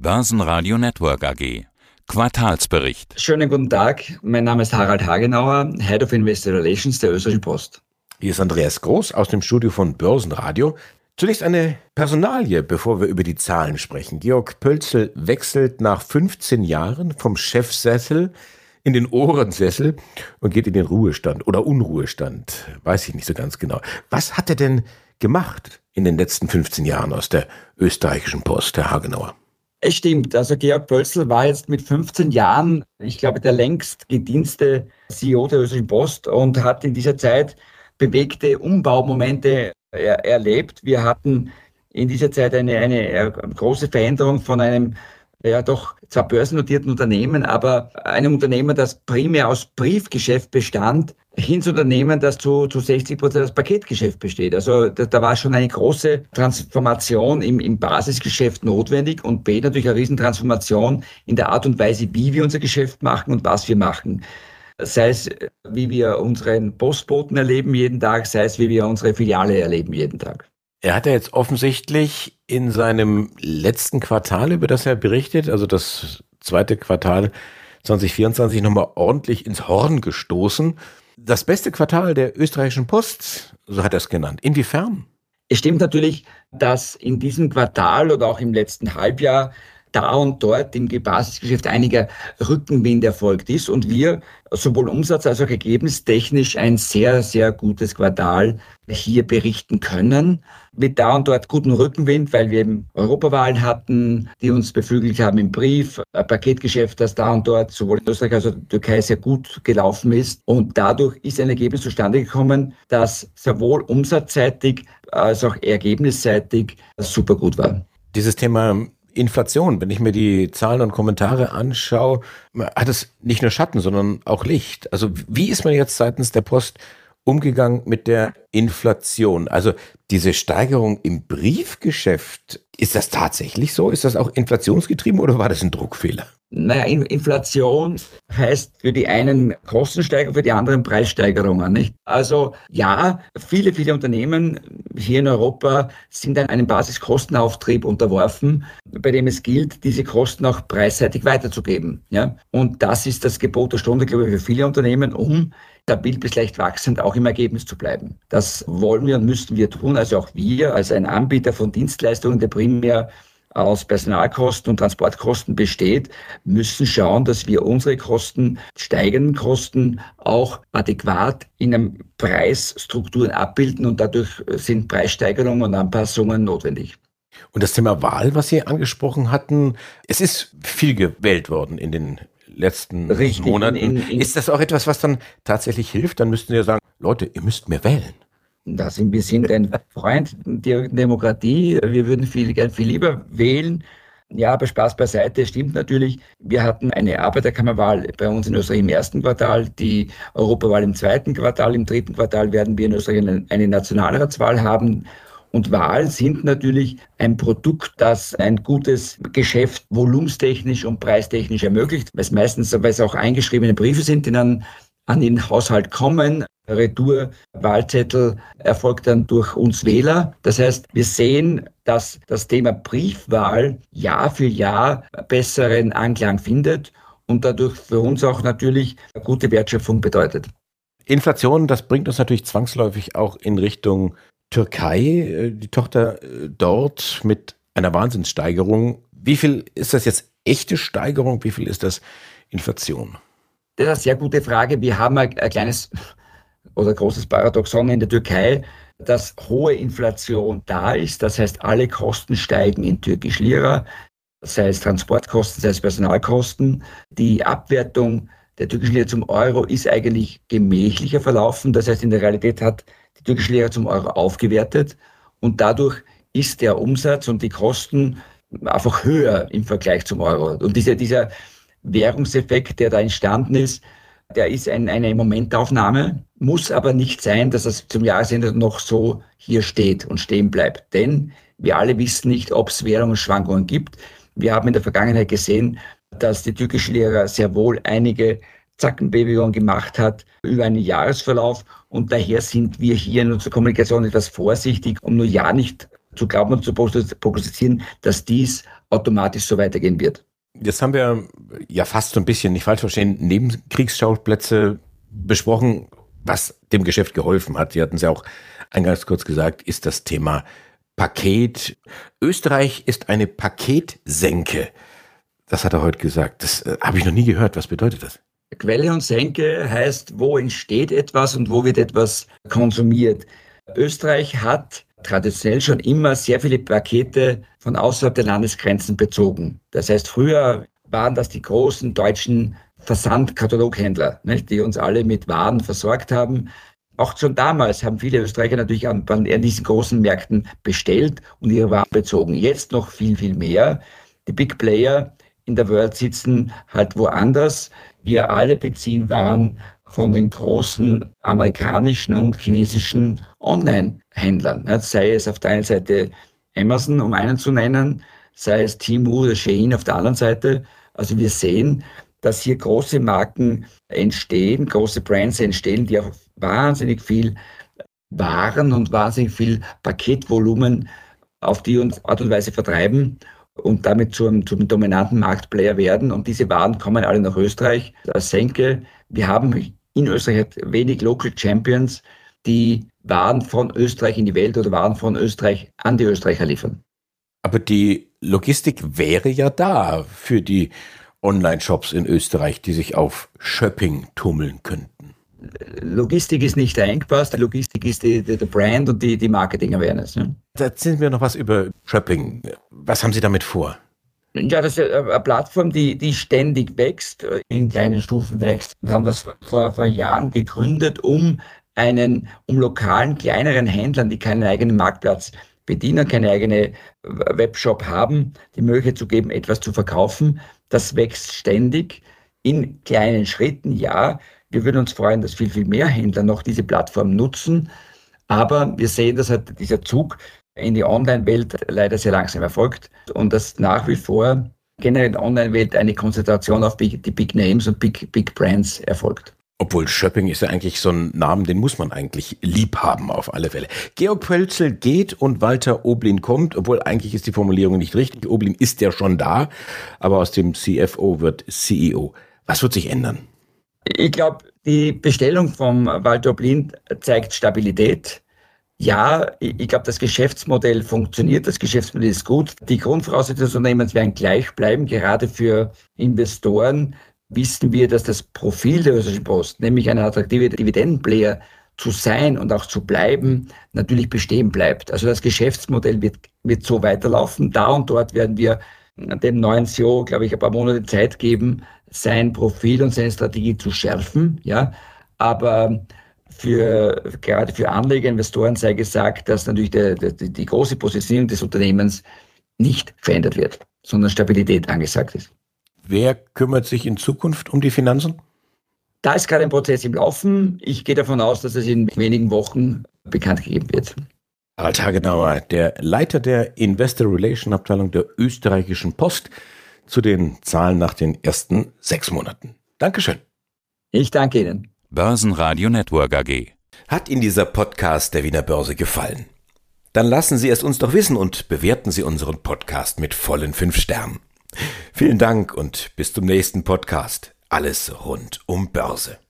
Börsenradio Network AG. Quartalsbericht. Schönen guten Tag, mein Name ist Harald Hagenauer, Head of Investor Relations der Österreichischen Post. Hier ist Andreas Groß aus dem Studio von Börsenradio. Zunächst eine Personalie, bevor wir über die Zahlen sprechen. Georg Pölzl wechselt nach 15 Jahren vom Chefsessel in den Ohrensessel und geht in den Ruhestand oder Unruhestand, weiß ich nicht so ganz genau. Was hat er denn gemacht in den letzten 15 Jahren aus der Österreichischen Post, Herr Hagenauer? Es stimmt, also Georg Pölzl war jetzt mit 15 Jahren, ich glaube, der längst gedienste CEO der Österreichischen Post und hat in dieser Zeit bewegte Umbaumomente erlebt. Wir hatten in dieser Zeit eine große Veränderung von einem doch zwar börsennotierten Unternehmen, aber einem Unternehmen, das primär aus Briefgeschäft bestand, hin zu Unternehmen, das zu 60% aus Paketgeschäft besteht. Also da war schon eine große Transformation im Basisgeschäft notwendig und B, natürlich eine Riesentransformation in der Art und Weise, wie wir unser Geschäft machen und was wir machen. Sei es, wie wir unseren Postboten erleben jeden Tag, sei es, wie wir unsere Filiale erleben jeden Tag. Er hat ja jetzt offensichtlich in seinem letzten Quartal, über das er berichtet, also das zweite Quartal 2024, nochmal ordentlich ins Horn gestoßen. Das beste Quartal der Österreichischen Post, so hat er es genannt. Inwiefern? Es stimmt natürlich, dass in diesem Quartal oder auch im letzten Halbjahr da und dort im Basisgeschäft einiger Rückenwind erfolgt ist und wir sowohl umsatz- als auch ergebnistechnisch ein sehr, sehr gutes Quartal hier berichten können. Mit da und dort guten Rückenwind, weil wir eben Europawahlen hatten, die uns beflügelt haben im Brief, ein Paketgeschäft, das da und dort sowohl in Österreich als auch in der Türkei sehr gut gelaufen ist. Und dadurch ist ein Ergebnis zustande gekommen, das sowohl umsatzseitig als auch ergebnisseitig super gut war. Dieses Thema Inflation, wenn ich mir die Zahlen und Kommentare anschaue, hat es nicht nur Schatten, sondern auch Licht. Also wie ist man jetzt seitens der Post umgegangen mit der Inflation? Also diese Steigerung im Briefgeschäft, ist das tatsächlich so? Ist das auch inflationsgetrieben oder war das ein Druckfehler? Naja, Inflation heißt für die einen Kostensteigerung, für die anderen Preissteigerungen, nicht? Also ja, viele Unternehmen hier in Europa sind einem Basiskostenauftrieb unterworfen, bei dem es gilt, diese Kosten auch preisseitig weiterzugeben. Ja? Und das ist das Gebot der Stunde, glaube ich, für viele Unternehmen, um stabil bis leicht wachsend auch im Ergebnis zu bleiben. Das wollen wir und müssen wir tun, also auch wir als ein Anbieter von Dienstleistungen, der primär aus Personalkosten und Transportkosten besteht, müssen schauen, dass wir unsere Kosten, steigenden Kosten auch adäquat in einem Preisstrukturen abbilden und dadurch sind Preissteigerungen und Anpassungen notwendig. Und das Thema Wahl, was Sie angesprochen hatten, es ist viel gewählt worden in den letzten Monaten. Ist das auch etwas, was dann tatsächlich hilft? Dann müssten Sie ja sagen, Leute, ihr müsst mehr wählen. Wir sind ein Freund der Demokratie. Wir würden viel lieber wählen. Ja, aber Spaß beiseite, stimmt natürlich. Wir hatten eine Arbeiterkammerwahl bei uns in Österreich im ersten Quartal, die Europawahl im zweiten Quartal. Im dritten Quartal werden wir in Österreich eine Nationalratswahl haben. Und Wahlen sind natürlich ein Produkt, das ein gutes Geschäft volumstechnisch und preistechnisch ermöglicht, weil es auch eingeschriebene Briefe sind, die dann an den Haushalt kommen. Retour-Wahlzettel erfolgt dann durch uns Wähler. Das heißt, wir sehen, dass das Thema Briefwahl Jahr für Jahr besseren Anklang findet und dadurch für uns auch natürlich eine gute Wertschöpfung bedeutet. Inflation, das bringt uns natürlich zwangsläufig auch in Richtung Türkei, die Tochter dort mit einer Wahnsinnssteigerung. Wie viel ist das jetzt echte Steigerung? Wie viel ist das Inflation? Das ist eine sehr gute Frage. Wir haben ein kleines oder großes Paradoxon in der Türkei, dass hohe Inflation da ist. Das heißt, alle Kosten steigen in türkisch Lira, sei es Transportkosten, sei es Personalkosten. Die Abwertung der türkischen Lira zum Euro ist eigentlich gemächlicher verlaufen. Das heißt, in der Realität hat die türkische Lira zum Euro aufgewertet und dadurch ist der Umsatz und die Kosten einfach höher im Vergleich zum Euro. Und dieser Währungseffekt, der da entstanden ist, der ist eine Momentaufnahme, muss aber nicht sein, dass es zum Jahresende noch so hier steht und stehen bleibt. Denn wir alle wissen nicht, ob es Währungsschwankungen gibt. Wir haben in der Vergangenheit gesehen, dass die türkische Lira sehr wohl einige Zackenbewegungen gemacht hat über einen Jahresverlauf und daher sind wir hier in unserer Kommunikation etwas vorsichtig, um nur ja nicht zu glauben und zu prognostizieren, dass dies automatisch so weitergehen wird. Jetzt haben wir ja fast so ein bisschen, nicht falsch verstehen, Nebenkriegsschauplätze besprochen, was dem Geschäft geholfen hat. Sie hatten es ja auch eingangs kurz gesagt, ist das Thema Paket. Österreich ist eine Paketsenke. Das hat er heute gesagt. Das habe ich noch nie gehört. Was bedeutet das? Quelle und Senke heißt, wo entsteht etwas und wo wird etwas konsumiert. Österreich hat traditionell schon immer sehr viele Pakete von außerhalb der Landesgrenzen bezogen. Das heißt, früher waren das die großen deutschen Versandkataloghändler, nicht, die uns alle mit Waren versorgt haben. Auch schon damals haben viele Österreicher natürlich an diesen großen Märkten bestellt und ihre Waren bezogen. Jetzt noch viel, viel mehr. Die Big Player in der Welt sitzen halt woanders. Wir alle beziehen Waren von den großen amerikanischen und chinesischen Online-Händlern. Sei es auf der einen Seite Amazon, um einen zu nennen, sei es Temu oder Shein auf der anderen Seite. Also wir sehen, dass hier große Marken entstehen, große Brands entstehen, die auch wahnsinnig viel Waren und wahnsinnig viel Paketvolumen auf die Art und Weise vertreiben und damit zum dominanten Marktplayer werden. Und diese Waren kommen alle nach Österreich. Als Senke, wir haben in Österreich wenig Local Champions, die Waren von Österreich in die Welt oder Waren von Österreich an die Österreicher liefern. Aber die Logistik wäre ja da für die Online-Shops in Österreich, die sich auf Shopping tummeln könnten. Logistik ist nicht der Engpass, die Logistik ist der Brand und die Marketing-Awareness. Ne? Erzählen wir noch was über Shopping. Was haben Sie damit vor? Ja, das ist eine Plattform, die ständig wächst, in kleinen Stufen wächst. Wir haben das vor Jahren gegründet, um lokalen, kleineren Händlern, die keinen eigenen Marktplatz bedienen, keine eigene Webshop haben, die Möglichkeit zu geben, etwas zu verkaufen. Das wächst ständig in kleinen Schritten, ja. Wir würden uns freuen, dass viel, viel mehr Händler noch diese Plattform nutzen. Aber wir sehen, dass halt dieser Zug in die Online-Welt leider sehr langsam erfolgt und dass nach wie vor generell in der Online-Welt eine Konzentration auf die Big Names und Big Brands erfolgt. Obwohl Shopping ist ja eigentlich so ein Namen, den muss man eigentlich lieb haben auf alle Fälle. Georg Pölzl geht und Walter Oblin kommt, obwohl eigentlich ist die Formulierung nicht richtig. Oblin ist ja schon da, aber aus dem CFO wird CEO. Was wird sich ändern? Ich glaube, die Bestellung von Walter Oblin zeigt Stabilität. Ja, ich glaube, das Geschäftsmodell funktioniert, das Geschäftsmodell ist gut. Die Grundvoraussetzungen des Unternehmens werden gleich bleiben. Gerade für Investoren wissen wir, dass das Profil der Österreichischen Post, nämlich ein attraktiver Dividendenplayer zu sein und auch zu bleiben, natürlich bestehen bleibt. Also das Geschäftsmodell wird so weiterlaufen. Da und dort werden wir dem neuen CEO, glaube ich, ein paar Monate Zeit geben, sein Profil und seine Strategie zu schärfen. Ja, aber gerade für Anleger, Investoren sei gesagt, dass natürlich die große Positionierung des Unternehmens nicht verändert wird, sondern Stabilität angesagt ist. Wer kümmert sich in Zukunft um die Finanzen? Da ist gerade ein Prozess im Laufen. Ich gehe davon aus, dass es in wenigen Wochen bekannt gegeben wird. Harald Hagenauer, der Leiter der Investor Relation Abteilung der Österreichischen Post, zu den Zahlen nach den ersten 6 Monaten. Dankeschön. Ich danke Ihnen. Börsenradio Network AG. Hat Ihnen dieser Podcast der Wiener Börse gefallen? Dann lassen Sie es uns doch wissen und bewerten Sie unseren Podcast mit vollen 5 Sternen. Vielen Dank und bis zum nächsten Podcast. Alles rund um Börse.